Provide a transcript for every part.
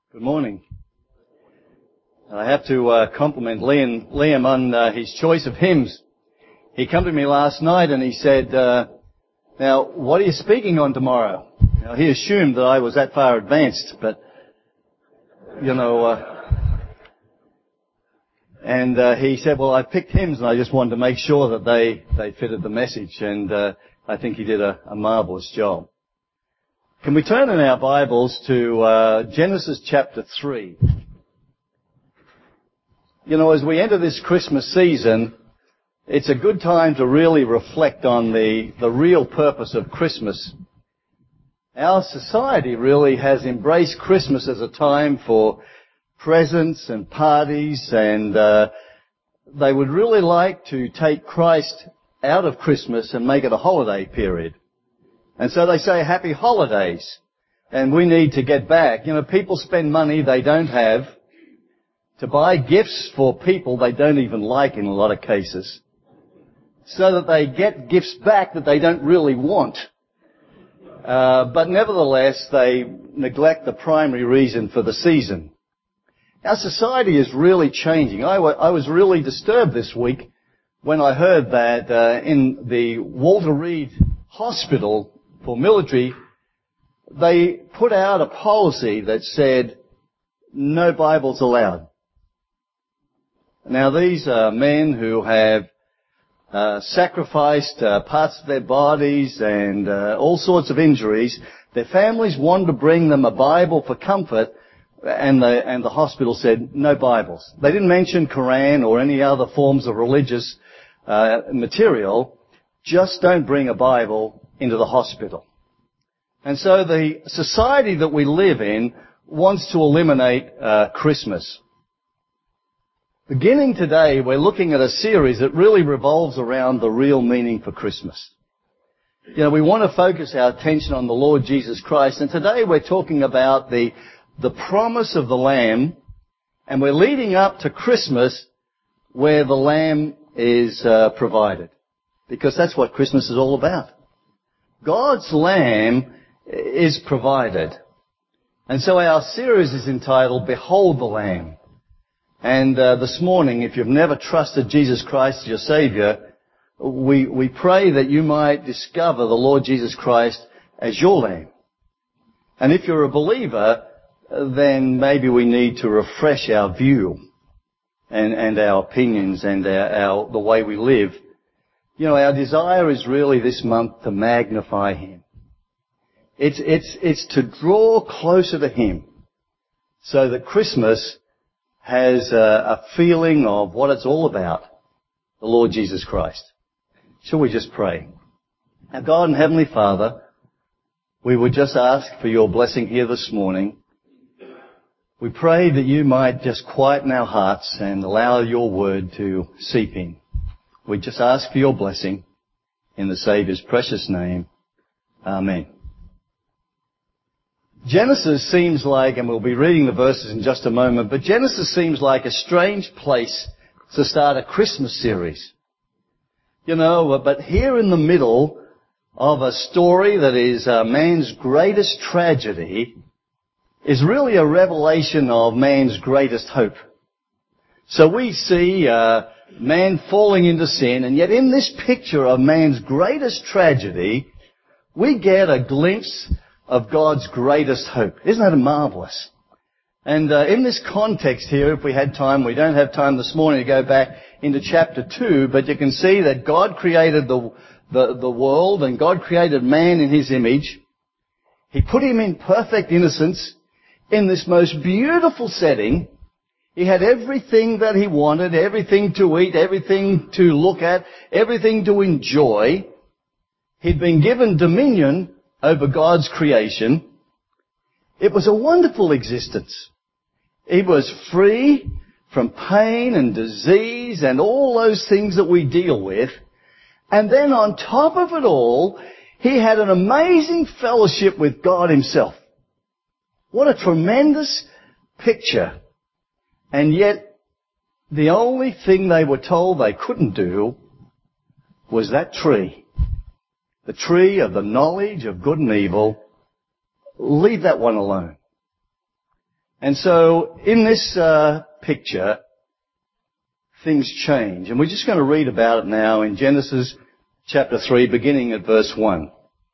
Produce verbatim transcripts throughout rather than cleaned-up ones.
Good morning. I have to uh, compliment Liam, Liam on uh, his choice of hymns. He came to me last night and he said, uh, now, what are you speaking on tomorrow? Now, he assumed that I was that far advanced, but, you know, uh, and uh, he said, well, I picked hymns and I just wanted to make sure that they, they fitted the message, and uh, I think he did a, a marvelous job. Can we turn in our Bibles to uh, Genesis chapter three? You know, as we enter this Christmas season, it's a good time to really reflect on the, the real purpose of Christmas. Our society really has embraced Christmas as a time for presents and parties, and uh, they would really like to take Christ out of Christmas and make it a holiday period. And so they say happy holidays, and we need to get back. You know, people spend money they don't have to buy gifts for people they don't even like in a lot of cases, so that they get gifts back that they don't really want. Uh, but nevertheless, they neglect the primary reason for the season. Our society is really changing. I, w- I was really disturbed this week when I heard that uh, in the Walter Reed Hospital for military, they put out a policy that said, no Bibles allowed. Now, these are men who have uh, sacrificed uh, parts of their bodies and uh, all sorts of injuries. Their families wanted to bring them a Bible for comfort, and the, and the hospital said, no Bibles. They didn't mention Quran or any other forms of religious uh, material. Just don't bring a Bible into the hospital. And so the society that we live in wants to eliminate uh, Christmas. Beginning today, we're looking at a series that really revolves around the real meaning for Christmas. You know, we want to focus our attention on the Lord Jesus Christ, and today we're talking about the, the promise of the Lamb, and we're leading up to Christmas where the Lamb is uh, provided. Because that's what Christmas is all about. God's Lamb is provided. And so our series is entitled, Behold the Lamb. And uh, this morning, if you've never trusted Jesus Christ as your Savior, we, we pray that you might discover the Lord Jesus Christ as your Lamb. And if you're a believer, then maybe we need to refresh our view and, and our opinions and our, our, the way we live. You know, our desire is really this month to magnify Him. It's, it's, it's to draw closer to Him so that Christmas has a, a feeling of what it's all about, the Lord Jesus Christ. Shall we just pray? Our God and Heavenly Father, we would just ask for your blessing here this morning. We pray that you might just quieten our hearts and allow your word to seep in. We just ask for your blessing in the Saviour's precious name. Amen. Genesis seems like, and we'll be reading the verses in just a moment, but Genesis seems like a strange place to start a Christmas series. You know, but here in the middle of a story that is uh, man's greatest tragedy is really a revelation of man's greatest hope. So we see uh, man falling into sin, and yet in this picture of man's greatest tragedy, we get a glimpse of God's greatest hope. Isn't that marvelous? And uh, in this context here, if we had time, we don't have time this morning to go back into chapter two, but you can see that God created the, the, the world, and God created man in His image. He put him in perfect innocence in this most beautiful setting. He had everything that he wanted, everything to eat, everything to look at, everything to enjoy. He'd been given dominion over God's creation. It was a wonderful existence. He was free from pain and disease and all those things that we deal with. And then on top of it all, he had an amazing fellowship with God Himself. What a tremendous picture. And yet, the only thing they were told they couldn't do was that tree. The tree of the knowledge of good and evil. Leave that one alone. And so in this uh, picture, things change. And we're just going to read about it now in Genesis chapter three, beginning at verse one.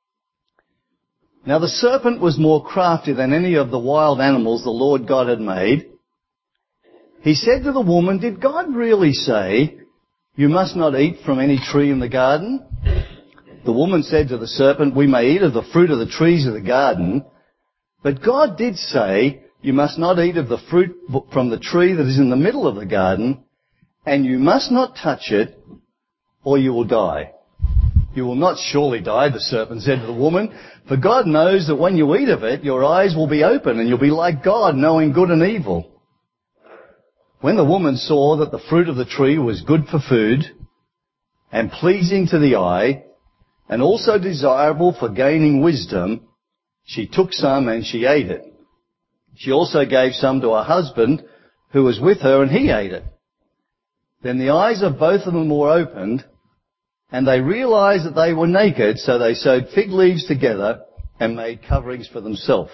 Now the serpent was more crafty than any of the wild animals the Lord God had made. He said to the woman, "Did God really say, 'You must not eat from any tree in the garden'?" The woman said to the serpent, "We may eat of the fruit of the trees of the garden, but God did say, 'You must not eat of the fruit from the tree that is in the middle of the garden, and you must not touch it, or you will die.' 'You will not surely die,' the serpent said to the woman, 'for God knows that when you eat of it, your eyes will be open, and you'll be like God, knowing good and evil.' When the woman saw that the fruit of the tree was good for food, and pleasing to the eye, and also desirable for gaining wisdom, she took some and she ate it. She also gave some to her husband, who was with her, and he ate it. Then the eyes of both of them were opened, and they realized that they were naked, so they sewed fig leaves together and made coverings for themselves.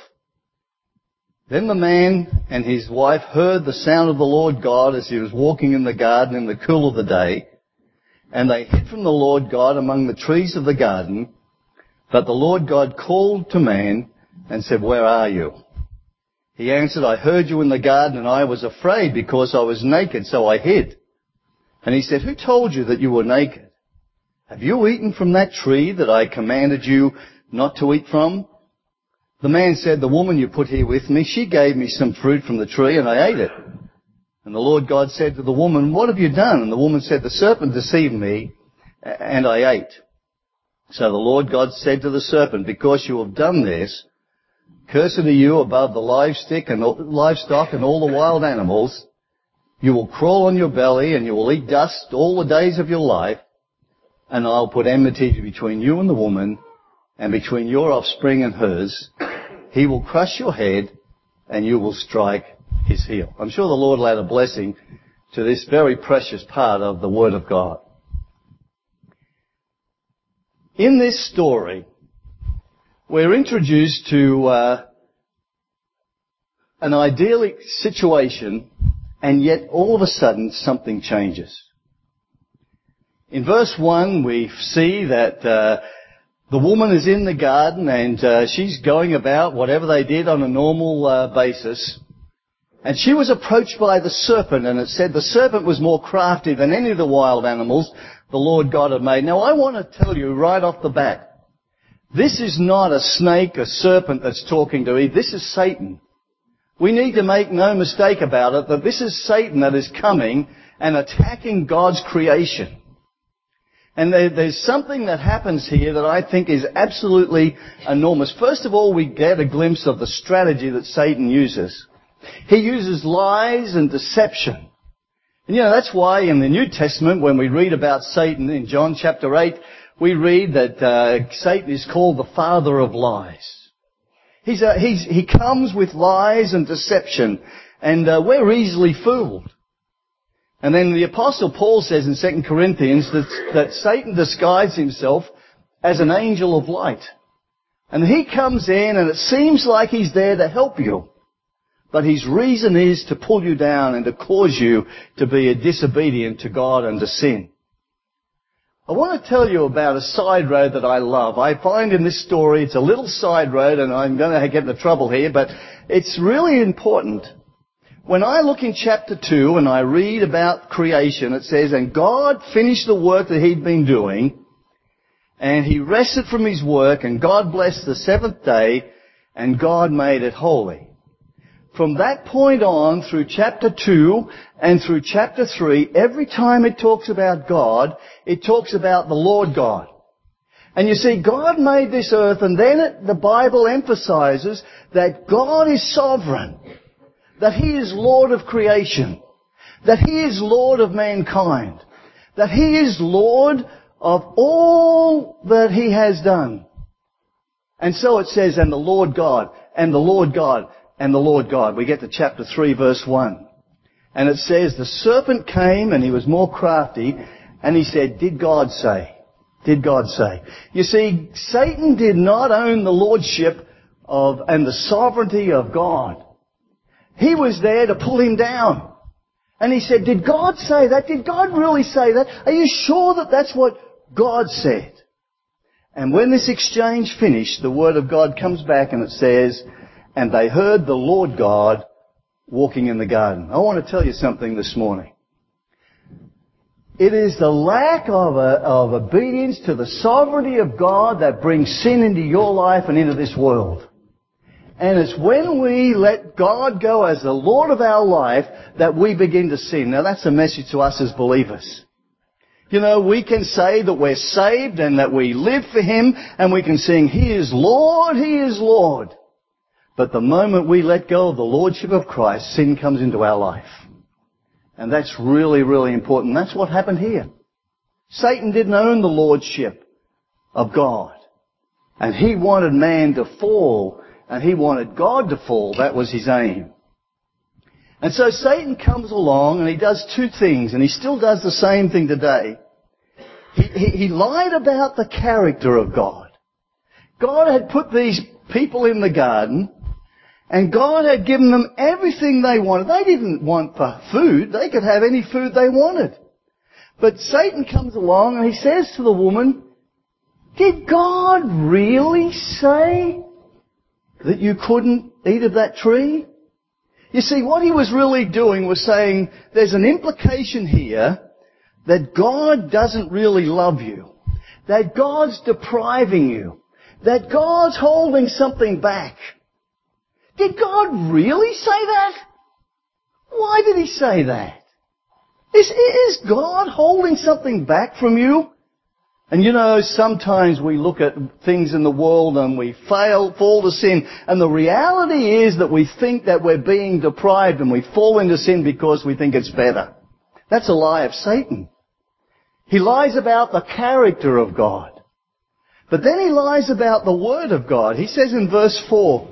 Then the man and his wife heard the sound of the Lord God as he was walking in the garden in the cool of the day, and they hid from the Lord God among the trees of the garden. But the Lord God called to man and said, "Where are you?" He answered, "I heard you in the garden, and I was afraid because I was naked, so I hid." And he said, "Who told you that you were naked? Have you eaten from that tree that I commanded you not to eat from?" The man said, "The woman you put here with me, she gave me some fruit from the tree, and I ate it." And the Lord God said to the woman, "What have you done?" And the woman said, "The serpent deceived me, and I ate." So the Lord God said to the serpent, "Because you have done this, cursed are you above the livestock and livestock and all the wild animals. You will crawl on your belly, and you will eat dust all the days of your life. And I'll put enmity between you and the woman, and between your offspring and hers. He will crush your head, and you will strike his heel." I'm sure the Lord will add a blessing to this very precious part of the Word of God. In this story, we're introduced to uh, an idyllic situation, and yet all of a sudden something changes. In verse one, we see that uh, the woman is in the garden, and uh, she's going about whatever they did on a normal uh, basis. And she was approached by the serpent, and it said the serpent was more crafty than any of the wild animals the Lord God had made. Now, I want to tell you right off the bat, this is not a snake, a serpent that's talking to Eve. This is Satan. We need to make no mistake about it, that this is Satan that is coming and attacking God's creation. And there, there's something that happens here that I think is absolutely enormous. First of all, we get a glimpse of the strategy that Satan uses. He uses lies and deception. And you know, that's why in the New Testament, when we read about Satan in John chapter eight, we read that uh, Satan is called the father of lies. He's a, he's, he comes with lies and deception, and uh, we're easily fooled. And then the Apostle Paul says in Second Corinthians that, that Satan disguised himself as an angel of light. And he comes in, and it seems like he's there to help you. But his reason is to pull you down and to cause you to be disobedient to God and to sin. I want to tell you about a side road that I love. I find in this story, it's a little side road, and I'm going to get into trouble here, but it's really important. When I look in chapter two and I read about creation, it says, "And God finished the work that he'd been doing, and he rested from his work, and God blessed the seventh day, and God made it holy." From that point on, through chapter two and through chapter three, every time it talks about God, it talks about the Lord God. And you see, God made this earth, and then it, the Bible emphasizes that God is sovereign, that he is Lord of creation, that he is Lord of mankind, that he is Lord of all that he has done. And so it says, "And the Lord God, and the Lord God, and the Lord God." We get to chapter three, verse one. And it says, "The serpent came, and he was more crafty, and he said, 'Did God say?'" Did God say? You see, Satan did not own the lordship of and the sovereignty of God. He was there to pull him down. And he said, did God say that? Did God really say that? Are you sure that that's what God said? And when this exchange finished, the Word of God comes back and it says, and they heard the Lord God walking in the garden. I want to tell you something this morning. It is the lack of, a, of obedience to the sovereignty of God that brings sin into your life and into this world. And it's when we let God go as the Lord of our life that we begin to sin. Now that's a message to us as believers. You know, we can say that we're saved and that we live for Him, and we can sing, He is Lord, He is Lord. But the moment we let go of the Lordship of Christ, sin comes into our life. And that's really, really important. That's what happened here. Satan didn't own the Lordship of God. And he wanted man to fall, and he wanted God to fall. That was his aim. And so Satan comes along and he does two things, and he still does the same thing today. He, he, he lied about the character of God. God had put these people in the garden, and God had given them everything they wanted. They didn't want for food. They could have any food they wanted. But Satan comes along and he says to the woman, did God really say that you couldn't eat of that tree? You see, what he was really doing was saying, there's an implication here that God doesn't really love you, that God's depriving you, that God's holding something back. Did God really say that? Why did He say that? Is, is God holding something back from you? And you know, sometimes we look at things in the world and we fail, fall to sin, and the reality is that we think that we're being deprived and we fall into sin because we think it's better. That's a lie of Satan. He lies about the character of God. But then he lies about the Word of God. He says in verse four,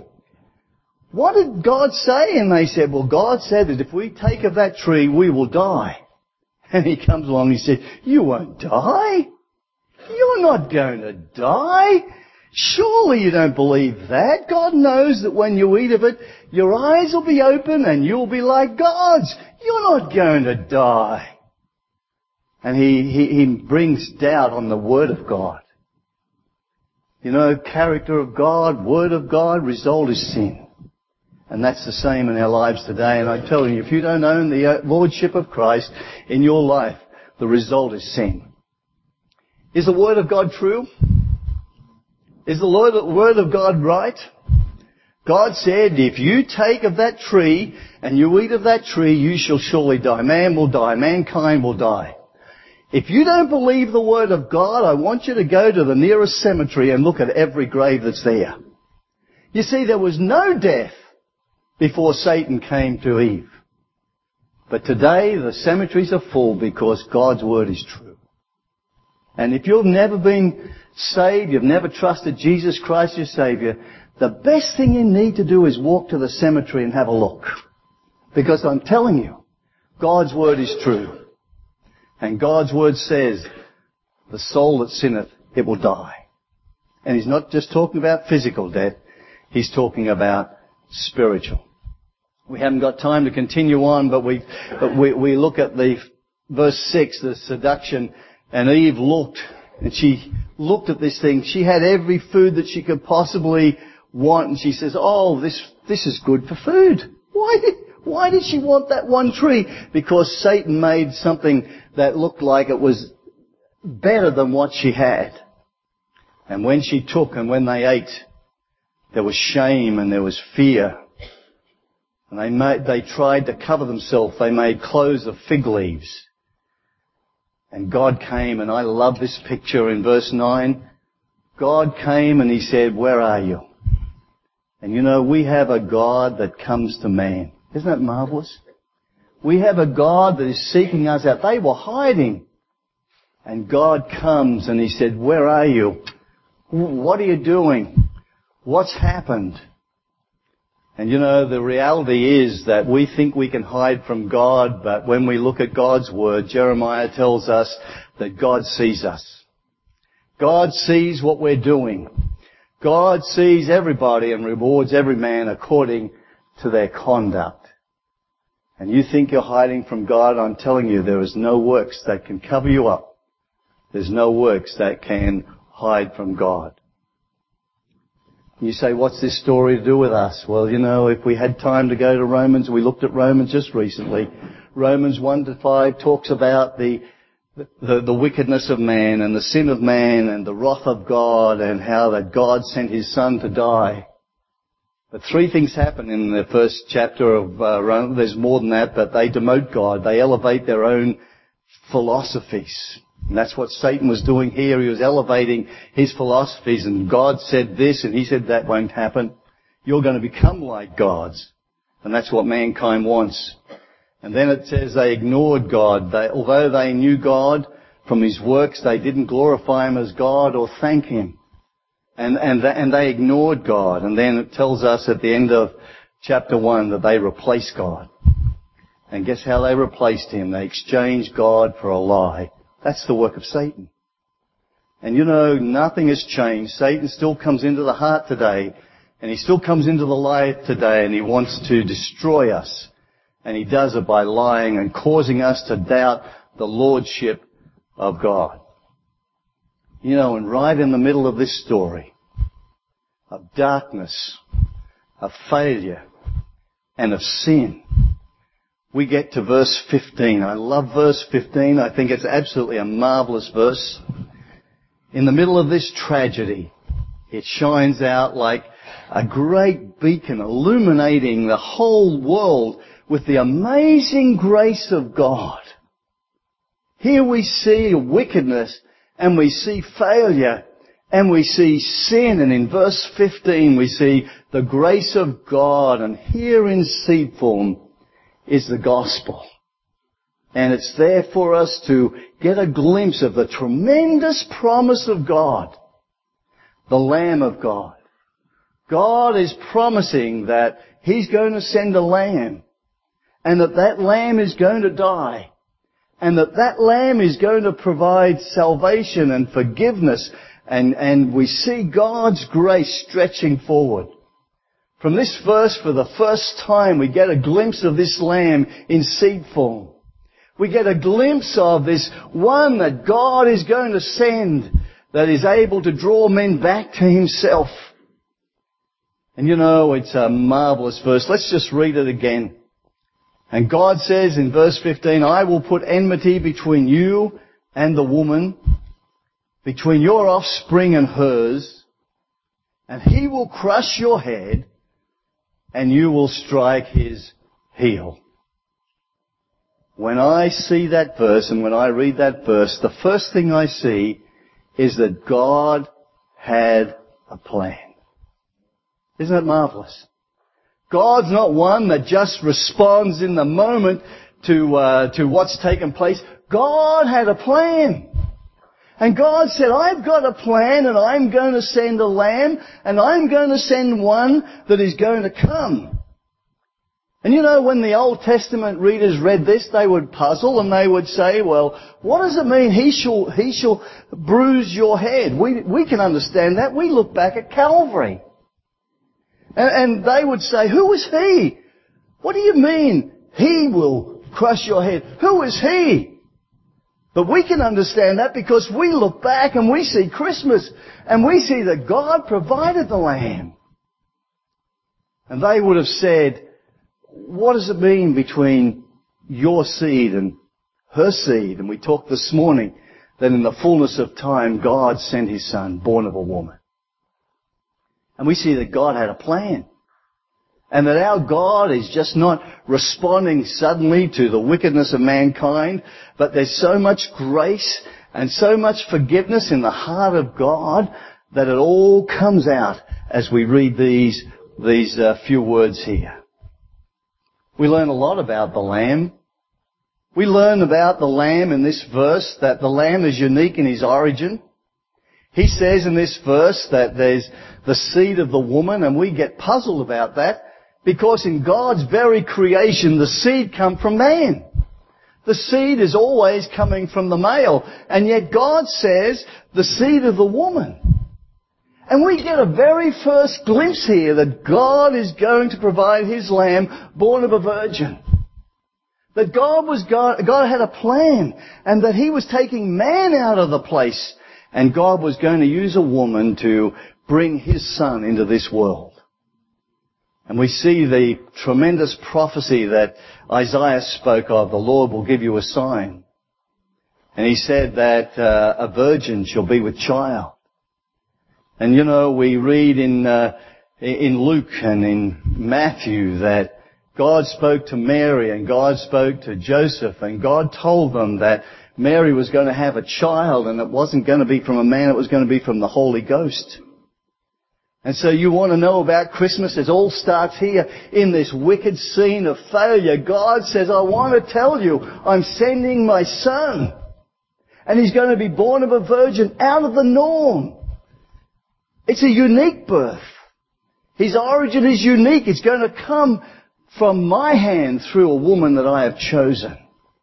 what did God say? And they said, well, God said that if we take of that tree, we will die. And he comes along and he said, you won't die? You're not going to die. Surely you don't believe that. God knows that when you eat of it, your eyes will be open and you'll be like gods. You're not going to die. And he, he, he brings doubt on the Word of God. You know, character of God, Word of God, result is sin. And that's the same in our lives today. And I tell you, if you don't own the Lordship of Christ in your life, the result is sin. Is the Word of God true? Is the Word of God right? God said, if you take of that tree and you eat of that tree, you shall surely die. Man will die. Mankind will die. If you don't believe the Word of God, I want you to go to the nearest cemetery and look at every grave that's there. You see, there was no death before Satan came to Eve. But today the cemeteries are full because God's Word is true. And if you've never been saved, you've never trusted Jesus Christ your Saviour, the best thing you need to do is walk to the cemetery and have a look. Because I'm telling you, God's Word is true. And God's Word says, the soul that sinneth, it will die. And He's not just talking about physical death, He's talking about spiritual. We haven't got time to continue on, but we, but we, we look at the verse six, the seduction, and Eve looked, and she looked at this thing. She had every food that she could possibly want, and she says, oh, this, this is good for food. Why did, why did she want that one tree? Because Satan made something that looked like it was better than what she had. And when she took and when they ate, there was shame and there was fear. And they made, they tried to cover themselves. They made clothes of fig leaves. And God came, and I love this picture in verse nine. God came and He said, where are you? And you know, we have a God that comes to man. Isn't that marvelous? We have a God that is seeking us out. They were hiding. And God comes and He said, where are you? What are you doing? What's happened? And you know, the reality is that we think we can hide from God, but when we look at God's Word, Jeremiah tells us that God sees us. God sees what we're doing. God sees everybody and rewards every man according to their conduct. And you think you're hiding from God, I'm telling you, there is no works that can cover you up. There's no works that can hide from God. You say, what's this story to do with us? Well, you know, if we had time to go to Romans, we looked at Romans just recently. Romans one to five talks about the, the, the wickedness of man and the sin of man and the wrath of God and how that God sent His Son to die. But three things happen in the first chapter of uh, Romans. There's more than that, but they demote God. They elevate their own philosophies. And that's what Satan was doing here. He was elevating his philosophies, and God said this and he said that won't happen. You're going to become like gods. And that's what mankind wants. And then it says they ignored God. They, although they knew God from His works, they didn't glorify Him as God or thank Him. And, and, and they ignored God. And then it tells us at the end of chapter one that they replaced God. And guess how they replaced Him? They exchanged God for a lie. That's the work of Satan. And you know, nothing has changed. Satan still comes into the heart today, and he still comes into the life today, and he wants to destroy us. And he does it by lying and causing us to doubt the lordship of God. You know, and right in the middle of this story of darkness, of failure, and of sin, we get to verse fifteen. I love verse fifteen. I think it's absolutely a marvelous verse. In the middle of this tragedy, it shines out like a great beacon illuminating the whole world with the amazing grace of God. Here we see wickedness and we see failure and we see sin, and in verse fifteen we see the grace of God, and here in seed form is the gospel. And it's there for us to get a glimpse of the tremendous promise of God, the Lamb of God. God is promising that He's going to send a lamb, and that that lamb is going to die, and that that lamb is going to provide salvation and forgiveness, and, and we see God's grace stretching forward. From this verse, for the first time, we get a glimpse of this lamb in seed form. We get a glimpse of this one that God is going to send, that is able to draw men back to Himself. And you know, it's a marvelous verse. Let's just read it again. And God says in verse fifteen, I will put enmity between you and the woman, between your offspring and hers, and he will crush your head, and you will strike his heel. When I see that verse and when I read that verse, the first thing I see is that God had a plan. Isn't that marvelous? God's not one that just responds in the moment to uh, to what's taken place. God had a plan. And God said, I've got a plan, and I'm going to send a lamb, and I'm going to send one that is going to come. And you know, when the Old Testament readers read this, they would puzzle and they would say, well, what does it mean, he shall, he shall bruise your head? We, we can understand that. We look back at Calvary. And, and they would say, who is he? What do you mean, he will crush your head? Who is he? But we can understand that because we look back and we see Christmas and we see that God provided the lamb. And they would have said, what does it mean between your seed and her seed? And we talked this morning that in the fullness of time, God sent His Son, born of a woman. And we see that God had a plan. And that our God is just not responding suddenly to the wickedness of mankind, but there's so much grace and so much forgiveness in the heart of God that it all comes out as we read these, these uh, few words here. We learn a lot about the Lamb. We learn about the Lamb in this verse, that the Lamb is unique in His origin. He says in this verse that there's the seed of the woman, and we get puzzled about that because in God's very creation, the seed come from man. The seed is always coming from the male, and yet God says the seed of the woman. And we get a very first glimpse here that God is going to provide His Lamb born of a virgin. That God was God, God had a plan, and that He was taking man out of the place, and God was going to use a woman to bring His Son into this world. And we see the tremendous prophecy that Isaiah spoke of, the Lord will give you a sign. And He said that uh, a virgin shall be with child. And you know, we read in uh, in Luke and in Matthew that God spoke to Mary and God spoke to Joseph, and God told them that Mary was going to have a child, and it wasn't going to be from a man, it was going to be from the Holy Ghost. And so you want to know about Christmas? It all starts here in this wicked scene of failure. God says, I want to tell you, I'm sending my Son. And He's going to be born of a virgin, out of the norm. It's a unique birth. His origin is unique. It's going to come from my hand through a woman that I have chosen.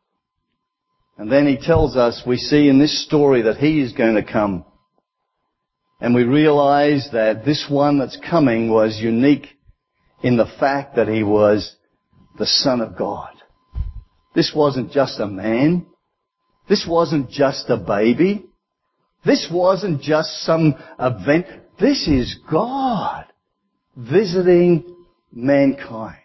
And then He tells us, we see in this story that He is going to come. And we realize that this one that's coming was unique in the fact that He was the Son of God. This wasn't just a man. This wasn't just a baby. This wasn't just some event. This is God visiting mankind.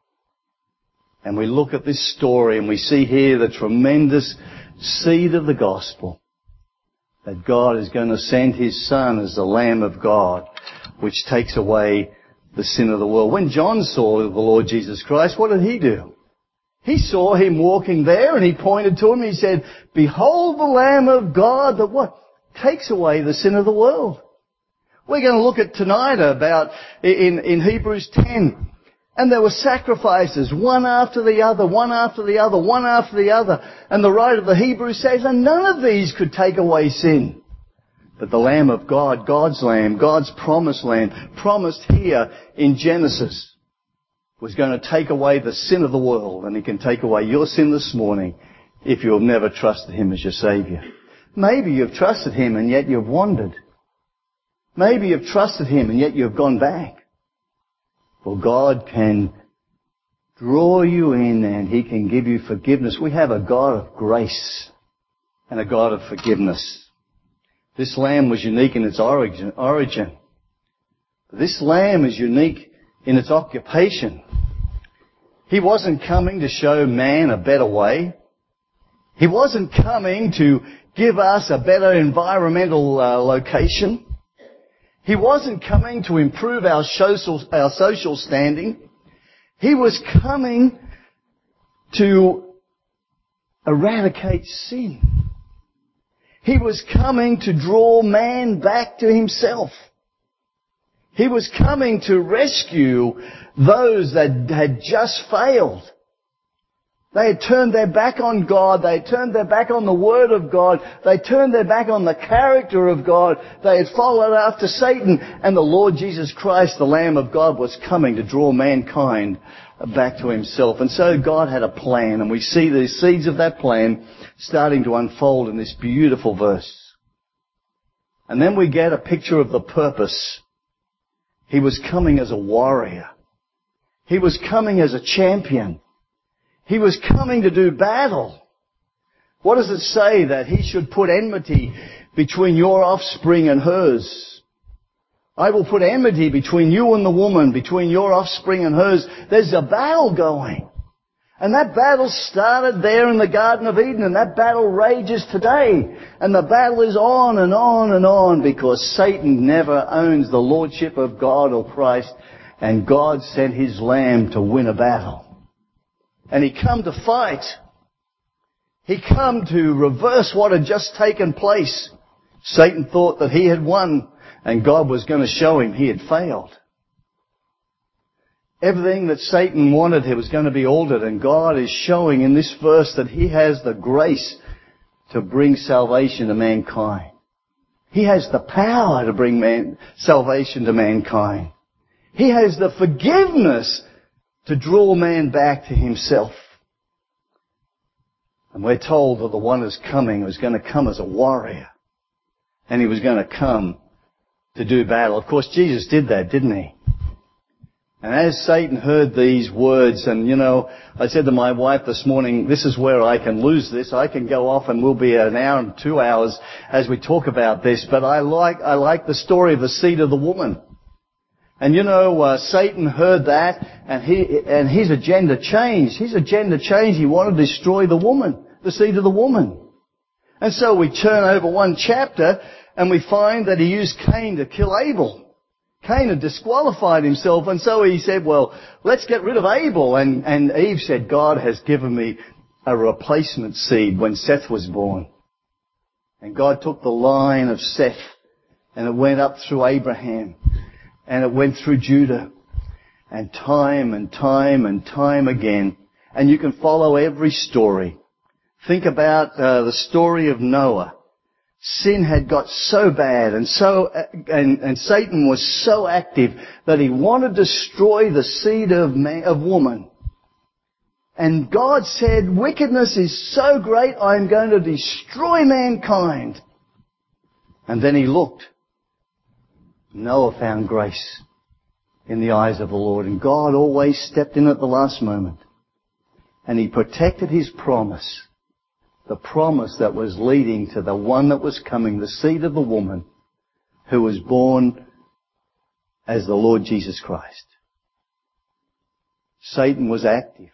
And we look at this story and we see here the tremendous seed of the gospel, that God is going to send His Son as the Lamb of God, which takes away the sin of the world. When John saw the Lord Jesus Christ, what did he do? He saw Him walking there and he pointed to Him. He said, behold the Lamb of God that what? Takes away the sin of the world. We're going to look at tonight about in, in Hebrews ten. And there were sacrifices, one after the other, one after the other, one after the other. And the writer of the Hebrews says, and none of these could take away sin. But the Lamb of God, God's Lamb, God's promised Lamb, promised here in Genesis, was going to take away the sin of the world. And He can take away your sin this morning if you have never trusted Him as your Saviour. Maybe you've trusted Him and yet you've wandered. Maybe you've trusted Him and yet you've gone back. Well, God can draw you in and He can give you forgiveness. We have a God of grace and a God of forgiveness. This lamb was unique in its origin. origin. This lamb is unique in its occupation. He wasn't coming to show man a better way. He wasn't coming to give us a better environmental uh, location. He wasn't coming to improve our social, our social standing. He was coming to eradicate sin. He was coming to draw man back to Himself. He was coming to rescue those that had just failed. They had turned their back on God. They had turned their back on the Word of God. They turned their back on the character of God. They had followed after Satan. And the Lord Jesus Christ, the Lamb of God, was coming to draw mankind back to Himself. And so God had a plan. And we see the seeds of that plan starting to unfold in this beautiful verse. And then we get a picture of the purpose. He was coming as a warrior. He was coming as a champion. He was coming to do battle. What does it say? That He should put enmity between your offspring and hers. I will put enmity between you and the woman, between your offspring and hers. There's a battle going. And that battle started there in the Garden of Eden, and that battle rages today. And the battle is on and on and on because Satan never owns the lordship of God or Christ, and God sent His Lamb to win a battle. And He come to fight. He come to reverse what had just taken place. Satan thought that he had won, and God was going to show him he had failed. Everything that Satan wanted here was going to be altered, and God is showing in this verse that He has the grace to bring salvation to mankind. He has the power to bring man, salvation to mankind. He has the forgiveness to draw man back to Himself. And we're told that the one who's coming was going to come as a warrior. And He was going to come to do battle. Of course, Jesus did that, didn't he? And as Satan heard these words, and you know, I said to my wife this morning, this is where I can lose this. I can go off and we'll be an hour and two hours as we talk about this. But I like, I like the story of the seed of the woman. And you know, uh, Satan heard that, and he, and his agenda changed. His agenda changed. He wanted to destroy the woman, the seed of the woman. And so we turn over one chapter, and we find that he used Cain to kill Abel. Cain had disqualified himself, and so he said, well, let's get rid of Abel. And, and Eve said, God has given me a replacement seed when Seth was born. And God took the line of Seth, and it went up through Abraham, and it went through Judah, and time and time and time again. And you can follow every story. Think about uh, the story of Noah. Sin had got so bad, and so and, and Satan was so active that he wanted to destroy the seed of man, of woman. And God said, wickedness is so great, I'm going to destroy mankind. And then he looked. Noah found grace in the eyes of the Lord, and God always stepped in at the last moment. And he protected his promise. The promise that was leading to the one that was coming, the seed of the woman, who was born as the Lord Jesus Christ. Satan was active.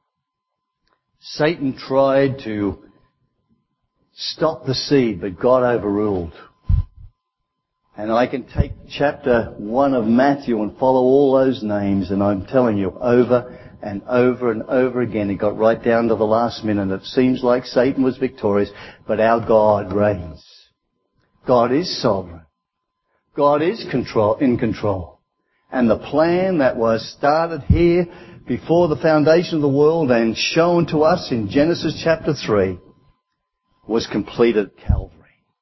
Satan tried to stop the seed, but God overruled. And I can take chapter one of Matthew and follow all those names, and I'm telling you, over and over and over again, it got right down to the last minute. It seems like Satan was victorious, but our God reigns. God is sovereign. God is control, in control. And the plan that was started here before the foundation of the world and shown to us in Genesis chapter three was completed at Calvary.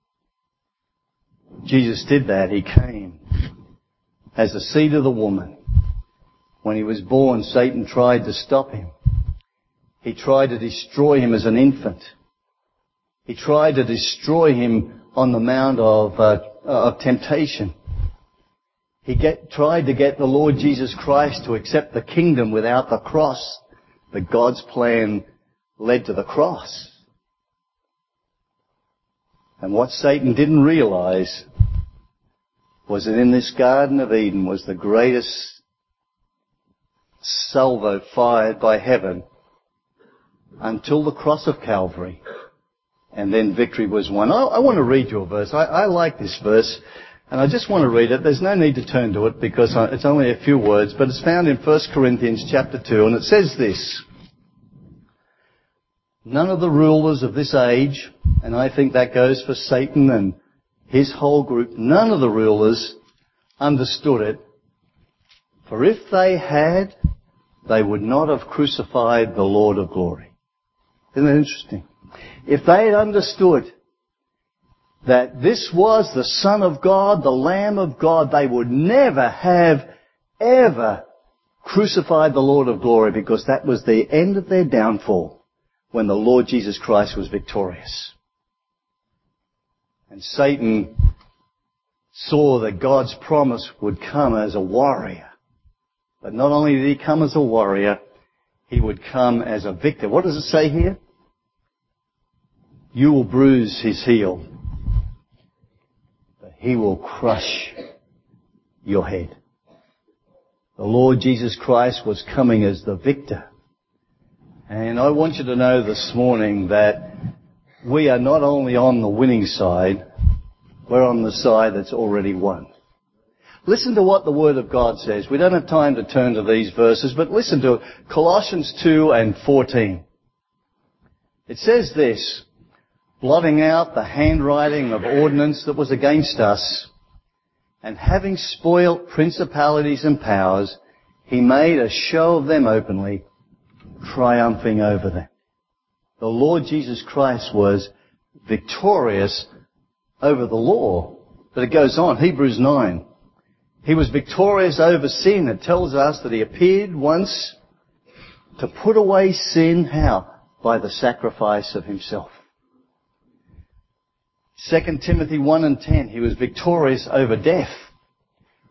Jesus did that. He came as the seed of the woman. When he was born, Satan tried to stop him. He tried to destroy him as an infant. He tried to destroy him on the mount of, uh, of temptation. He get, tried to get the Lord Jesus Christ to accept the kingdom without the cross. But God's plan led to the cross. And what Satan didn't realize was that in this Garden of Eden was the greatest salvo fired by heaven until the cross of Calvary, and then victory was won. I, I want to read you a verse. I, I like this verse, and I just want to read it. There's no need to turn to it because it's only a few words, but it's found in First Corinthians chapter two, and it says this: none of the rulers of this age, and I think that goes for Satan and his whole group, none of the rulers understood it. For if they had, they would not have crucified the Lord of glory. Isn't that interesting? If they had understood that this was the Son of God, the Lamb of God, they would never have ever crucified the Lord of glory, because that was the end of their downfall when the Lord Jesus Christ was victorious. And Satan saw that God's promise would come as a warrior. But not only did he come as a warrior, he would come as a victor. What does it say here? You will bruise his heel, but he will crush your head. The Lord Jesus Christ was coming as the victor. And I want you to know this morning that we are not only on the winning side, we're on the side that's already won. Listen to what the Word of God says. We don't have time to turn to these verses, but listen to it. Colossians two and fourteen. It says this: blotting out the handwriting of ordinance that was against us, and having spoilt principalities and powers, he made a show of them openly, triumphing over them. The Lord Jesus Christ was victorious over the law. But it goes on, Hebrews nine. He was victorious over sin. It tells us that he appeared once to put away sin. How? By the sacrifice of himself. Second Timothy one and ten. He was victorious over death.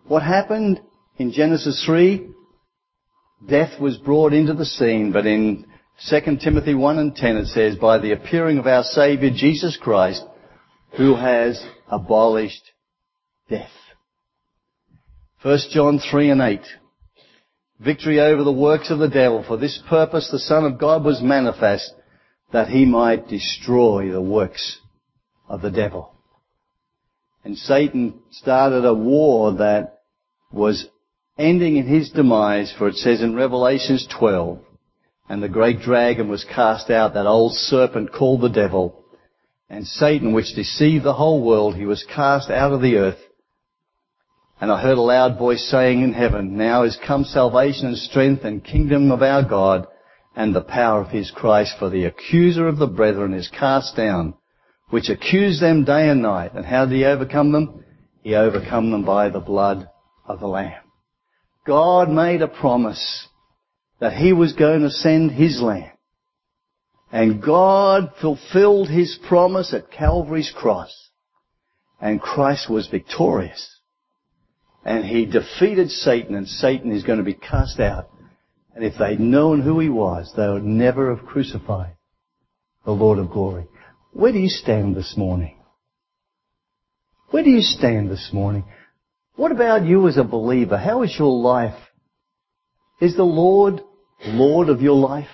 What happened in Genesis three? Death was brought into the scene, but in Second Timothy one and ten it says, by the appearing of our Saviour Jesus Christ, who has abolished death. First John three and eight. Victory over the works of the devil. For this purpose the Son of God was manifest, that he might destroy the works of the devil. And Satan started a war that was ending in his demise, for it says in Revelations twelve, and the great dragon was cast out, that old serpent called the devil, and Satan, which deceived the whole world, he was cast out of the earth. And I heard a loud voice saying in heaven, now is come salvation and strength and kingdom of our God and the power of his Christ, for the accuser of the brethren is cast down, which accused them day and night. And how did he overcome them? He overcome them by the blood of the Lamb. God made a promise that he was going to send his Lamb. And God fulfilled his promise at Calvary's cross. And Christ was victorious. And he defeated Satan, and Satan is going to be cast out. And if they'd known who he was, they would never have crucified the Lord of glory. Where do you stand this morning? Where do you stand this morning? What about you as a believer? How is your life? Is the Lord Lord of your life?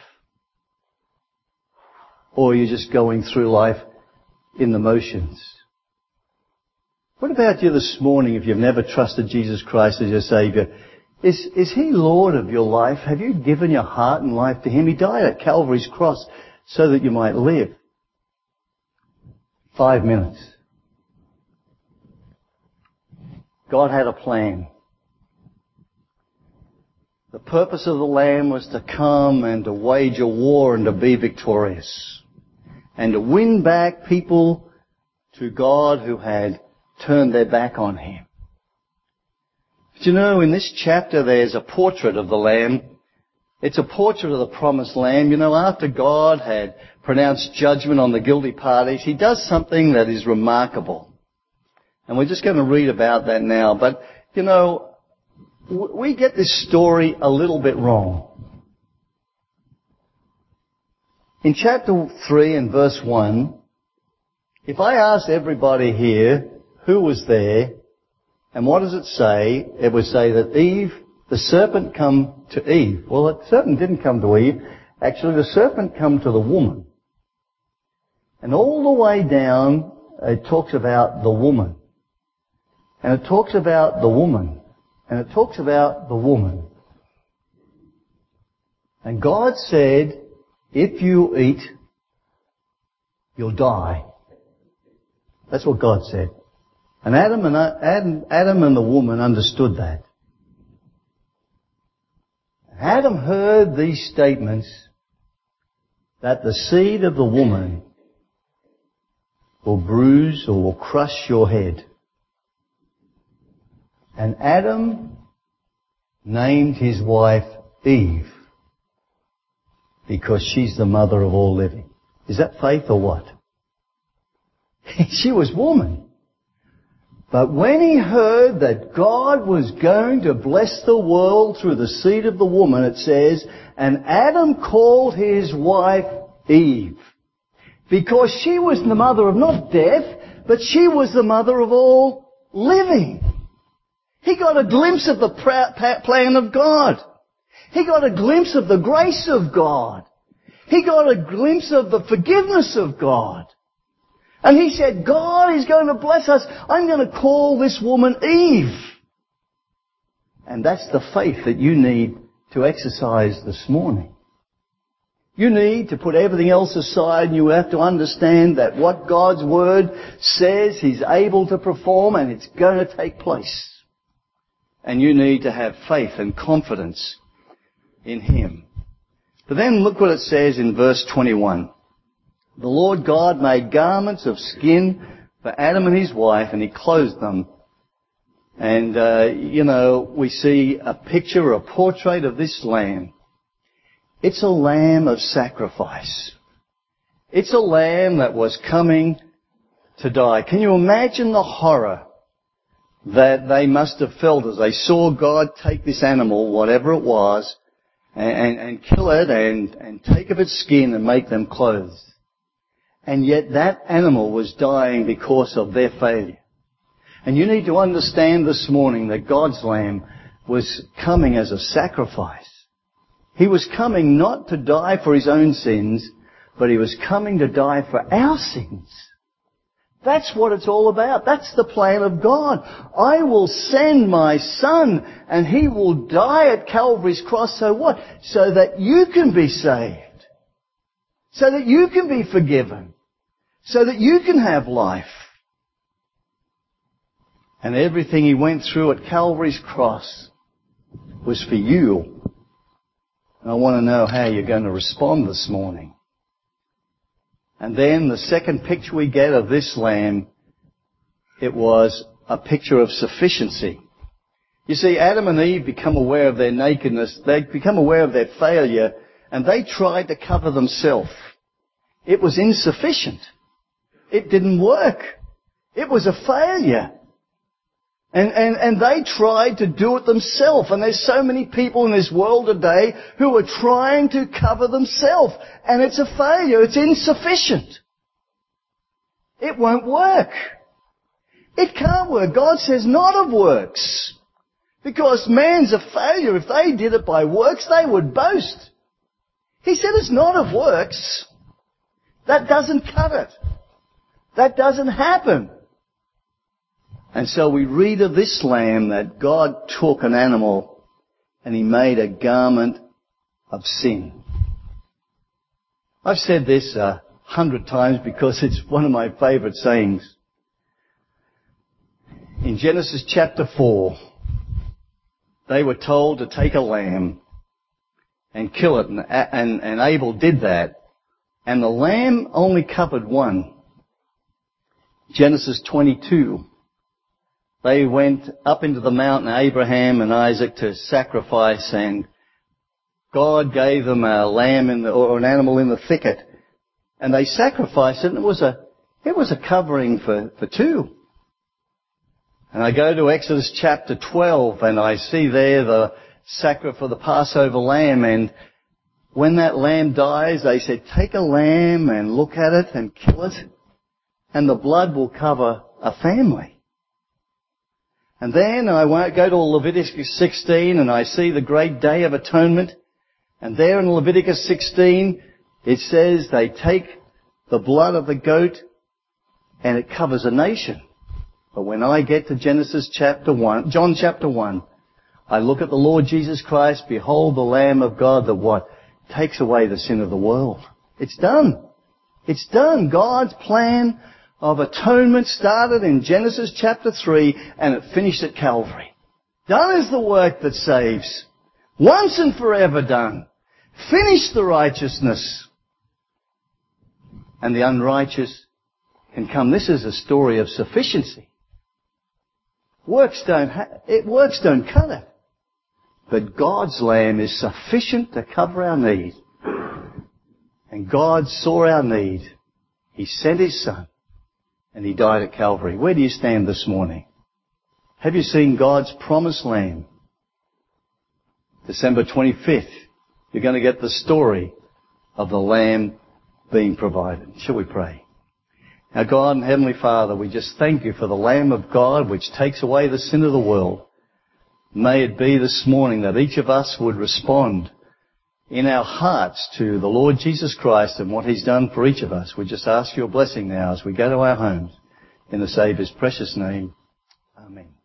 Or are you just going through life in the motions? What about you this morning if you've never trusted Jesus Christ as your Saviour? Is, is he Lord of your life? Have you given your heart and life to him? He died at Calvary's cross so that you might live. Five minutes. God had a plan. The purpose of the Lamb was to come and to wage a war and to be victorious. And to win back people to God who had turned their back on him. But you know, in this chapter there's a portrait of the Lamb. It's a portrait of the promised Lamb. You know, after God had pronounced judgment on the guilty parties, he does something that is remarkable. And we're just going to read about that now. But, you know, we get this story a little bit wrong. In chapter three and verse one, if I asked everybody here who was there, and what does it say? It would say that Eve, the serpent come to Eve. Well, the serpent didn't come to Eve. Actually, the serpent come to the woman. And all the way down, it talks about the woman. And it talks about the woman. And it talks about the woman. And God said, if you eat, you'll die. That's what God said. And Adam and, Adam, Adam and the woman understood that. Adam heard these statements that the seed of the woman will bruise or will crush your head. And Adam named his wife Eve because she's the mother of all living. Is that faith or what? She was woman. But when he heard that God was going to bless the world through the seed of the woman, it says, and Adam called his wife Eve, because she was the mother of not death, but she was the mother of all living. He got a glimpse of the plan of God. He got a glimpse of the grace of God. He got a glimpse of the forgiveness of God. And he said, God is going to bless us. I'm going to call this woman Eve. And that's the faith that you need to exercise this morning. You need to put everything else aside, and you have to understand that what God's Word says He's able to perform, and it's going to take place. And you need to have faith and confidence in Him. But then look what it says in verse twenty-one. The Lord God made garments of skin for Adam and his wife, and He clothed them. And, uh, you know, we see a picture, a portrait of this lamb. It's a lamb of sacrifice. It's a lamb that was coming to die. Can you imagine the horror that they must have felt as they saw God take this animal, whatever it was, and, and, and kill it and, and take of its skin and make them clothes. And yet that animal was dying because of their failure. And you need to understand this morning that God's Lamb was coming as a sacrifice. He was coming not to die for His own sins, but He was coming to die for our sins. That's what it's all about. That's the plan of God. I will send my Son and He will die at Calvary's cross. So what? So that you can be saved. So that you can be forgiven. So that you can have life. And everything He went through at Calvary's cross was for you. And I want to know how you're going to respond this morning. And then the second picture we get of this lamb, it was a picture of sufficiency. You see, Adam and Eve become aware of their nakedness. They become aware of their failure, and they tried to cover themselves. It was insufficient. It didn't work. It was a failure. And, and, and they tried to do it themselves. And there's so many people in this world today who are trying to cover themselves. And it's a failure. It's insufficient. It won't work. It can't work. God says not of works. Because man's a failure. If they did it by works, they would boast. He said it's not of works. That doesn't cut it. That doesn't happen. And so we read of this lamb that God took an animal and He made a garment of sin. I've said this a hundred times because it's one of my favourite sayings. In Genesis chapter four, they were told to take a lamb and kill it, and, and, and Abel did that. And the lamb only covered one. Genesis twenty-two. They went up into the mountain, Abraham and Isaac, to sacrifice, and God gave them a lamb in the, or an animal in the thicket, and they sacrificed it, and it was a, it was a covering for, for two. And I go to Exodus chapter twelve, and I see there the sacrifice for the Passover lamb, and when that lamb dies, they said, take a lamb and look at it and kill it, and the blood will cover a family. And then I won't go to Leviticus sixteen, and I see the great day of atonement. And there in Leviticus sixteen, it says they take the blood of the goat and it covers a nation. But when I get to Genesis chapter one, John chapter one, I look at the Lord Jesus Christ, behold the Lamb of God that what? Takes away the sin of the world. It's done. It's done. God's plan of atonement started in Genesis chapter three and it finished at Calvary. Done is the work that saves. Once and forever done. Finished the righteousness. And the unrighteous can come. This is a story of sufficiency. Works don't, ha- it, works don't cut it. But God's Lamb is sufficient to cover our need. And God saw our need. He sent His Son. And He died at Calvary. Where do you stand this morning? Have you seen God's promised Lamb? December twenty-fifth, you're going to get the story of the Lamb being provided. Shall we pray? Now, God and Heavenly Father, we just thank You for the Lamb of God which takes away the sin of the world. May it be this morning that each of us would respond in our hearts to the Lord Jesus Christ and what He's done for each of us. We just ask Your blessing now as we go to our homes. In the Saviour's precious name. Amen.